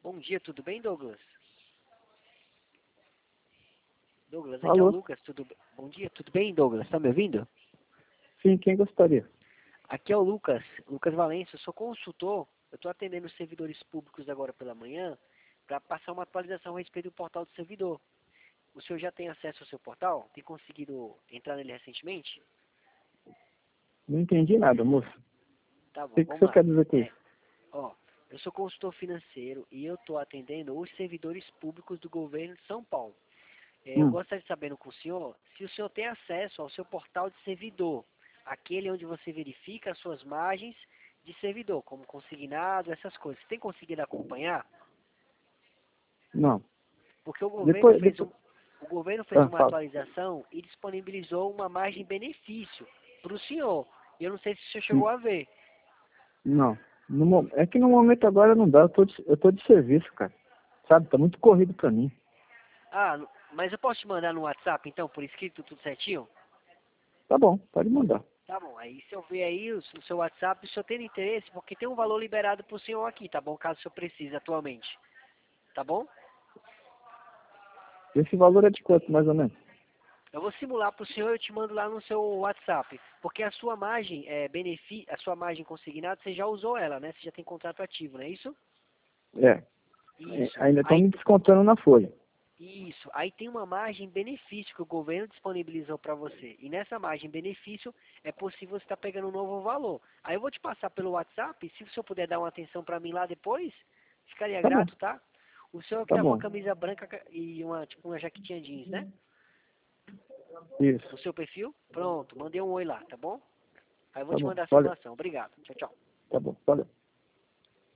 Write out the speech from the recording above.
Bom dia, tudo bem, Douglas? Douglas, aqui é o Alô? Lucas, Bom dia, tudo bem, Douglas? Tá me ouvindo? Sim, quem gostaria? Aqui é o Lucas, Lucas Valença, eu sou consultor, eu estou atendendo os servidores públicos agora pela manhã para passar uma atualização a respeito do portal do servidor. O senhor já tem acesso ao seu portal? Tem conseguido entrar nele recentemente? Não entendi nada, moço. Tá O bom, que o vamos senhor lá. quer dizer com É, isso? ó, eu sou consultor financeiro e eu estou atendendo os servidores públicos do governo de São Paulo. Eu Hum, gostaria de saber com o senhor se o senhor tem acesso ao seu portal de servidor, aquele onde você verifica as suas margens de servidor, como consignado, essas coisas. Tem conseguido acompanhar? não. Porque Depois, depois... o governo fez Ah, uma fala. atualização e disponibilizou uma margem de benefício para o senhor. E eu não sei se o senhor chegou Hum, a ver. Não. É que no momento agora não dá, eu tô de serviço, cara. Sabe, tá muito corrido pra mim. Ah, mas eu posso te mandar no WhatsApp, então, por escrito, tudo certinho? Tá bom, pode mandar. Tá bom, aí se eu ver aí no seu WhatsApp, se o senhor tem interesse, porque tem um valor liberado para o senhor aqui, tá bom? Caso o senhor precise atualmente. Tá bom? Esse valor é de quanto, mais ou menos? Eu vou simular para o senhor e eu te mando lá no seu WhatsApp. Porque a sua margem a sua margem consignada, você já usou ela, né? Você já tem contrato ativo, não é isso? É, Isso. ainda estão Aí, me descontando na folha. isso. Aí tem uma margem benefício que o governo disponibilizou para você. E nessa margem benefício é possível você estar pegando um novo valor. Aí eu vou te passar pelo WhatsApp. Se o senhor puder dar uma atenção para mim lá depois, ficaria Tá bom, grato, tá? O senhor que tá tá com a bom. camisa branca e tipo uma jaquetinha jeans, né? No Isso, seu perfil? Pronto, mandei um oi lá, tá bom? Aí eu vou tá te bom. mandar a Valeu, simulação. Obrigado. Tchau, tchau. tá bom, valeu.